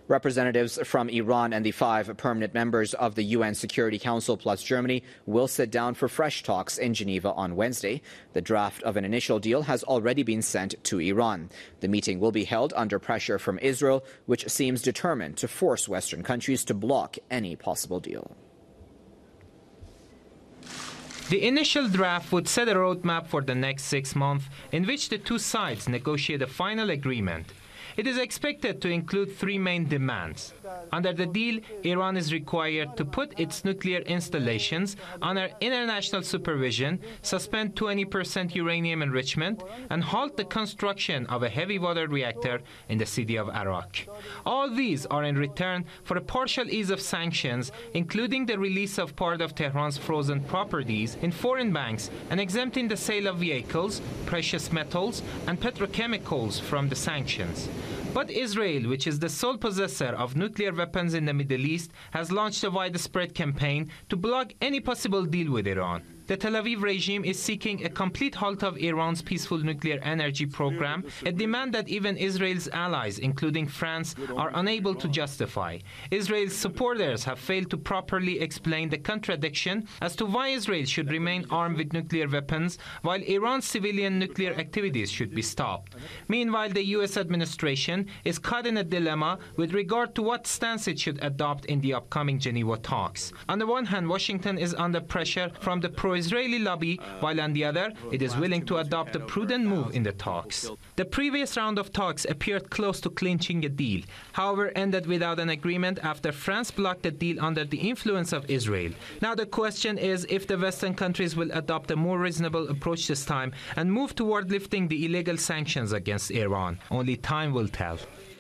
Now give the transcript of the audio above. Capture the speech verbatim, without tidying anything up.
Representatives from Iran and the five permanent members of the U N Security Council plus Germany will sit down for fresh talks in Geneva on Wednesday. The draft of an initial deal has already been sent to Iran. The meeting will be held under pressure from Israel, which seems determined to force Western countries to block any possible deal. The initial draft would set a roadmap for the next six months in which the two sides negotiate a final agreement. It is expected to include three main demands. Under the deal, Iran is required to put its nuclear installations under international supervision, suspend twenty percent uranium enrichment, and halt the construction of a heavy water reactor in the city of Arak. All these are in return for a partial ease of sanctions, including the release of part of Tehran's frozen properties in foreign banks and exempting the sale of vehicles, precious metals, and petrochemicals from the sanctions. But Israel, which is the sole possessor of nuclear weapons in the Middle East, has launched a widespread campaign to block any possible deal with Iran. The Tel Aviv regime is seeking a complete halt of Iran's peaceful nuclear energy program, a demand that even Israel's allies, including France, are unable to justify. Israel's supporters have failed to properly explain the contradiction as to why Israel should remain armed with nuclear weapons while Iran's civilian nuclear activities should be stopped. Meanwhile, the U S administration is caught in a dilemma with regard to what stance it should adopt in the upcoming Geneva talks. On the one hand, Washington is under pressure from the pro Israeli lobby, while on the other, it is willing to adopt a prudent move in the talks. The previous round of talks appeared close to clinching a deal, however ended without an agreement after France blocked the deal under the influence of Israel. Now the question is if the Western countries will adopt a more reasonable approach this time and move toward lifting the illegal sanctions against Iran. Only time will tell.